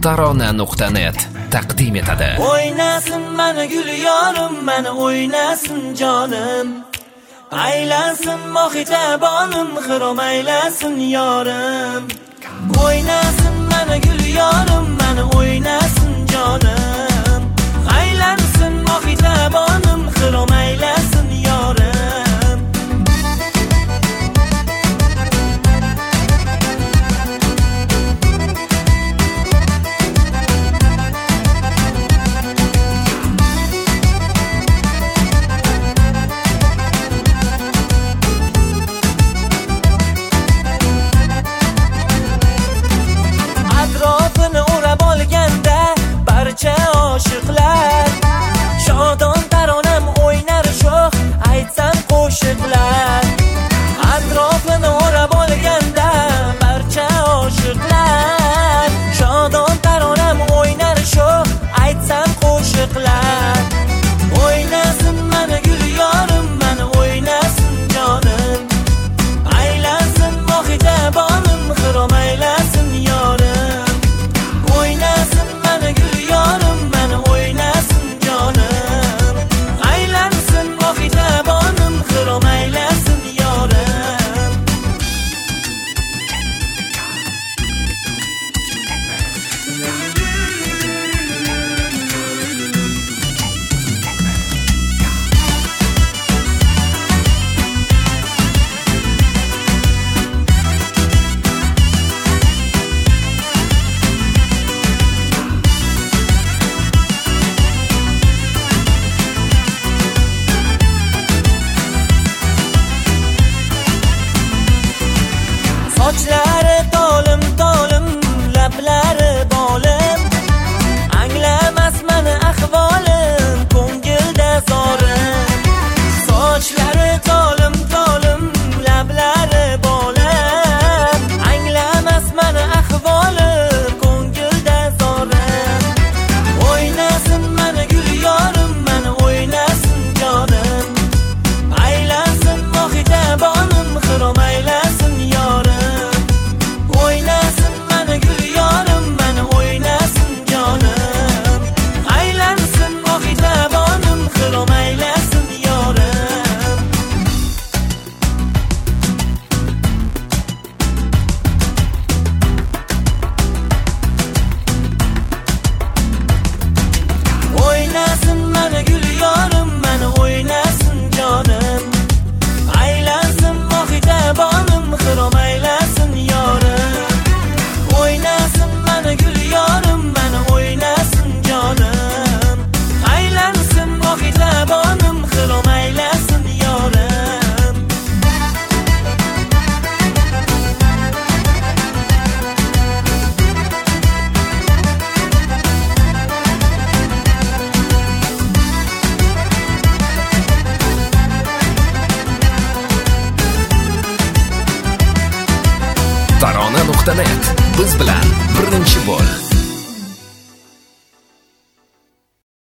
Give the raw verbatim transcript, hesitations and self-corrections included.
tarona nuqta net taqdim etadi. O'ynasin mani gul yorim, mani o'ynasin jonim. Aylansin mohitabonim, xirom aylasin yorim. O'ynasin mani gul yorim, mani o'ynasin jonim. Aylansin mohitabonim, xirom aylasin yorim. Atrofini o'rab olganda barcha oshiqlar, shodon taronam o'ynar sho'x, aytsam qo'shiqlar. Atrofini o'rab olganda barcha oshiqlar, shodon taronam o'ynar sho'x, aytsam qo'shiqlar. O'ynasin mani gul yorim, mani o'ynasin jonim. Aylansin mohitabonim, xirom aylasin yorim. O'ynasin mani gul yorim, mani o'ynasin jonim. Aylansin mohitabonim, xirom aylasin yorim. Sochlari tolim tolim, lablari bolim. Anglamas mani ahvolim, ko'ngilda zorim. Sochlari tolim tolim, lablari bolim. Anglamas mani ahvolim, ko'ngilda zorim. O'ynasin mani gul yorim, mani o'ynasin jonim. Aylansin mohitabonim, xirom aylasin yorim. O'ynasin mani gul yorim, mani o'ynasin jonim. Aylansin mohitabonim, xirom aylasin yorim. O'ynasin mani gul yorim, mani o'ynasin jonim. Aylansin mohitabonim, xirom aylasin yorim. O'ynasin mani gul yorim, mani o'ynasin jonim. Aylansin mohitabonim, xirom aylasin yorim. tarona nuqta net biz bilan birinchi bo'l.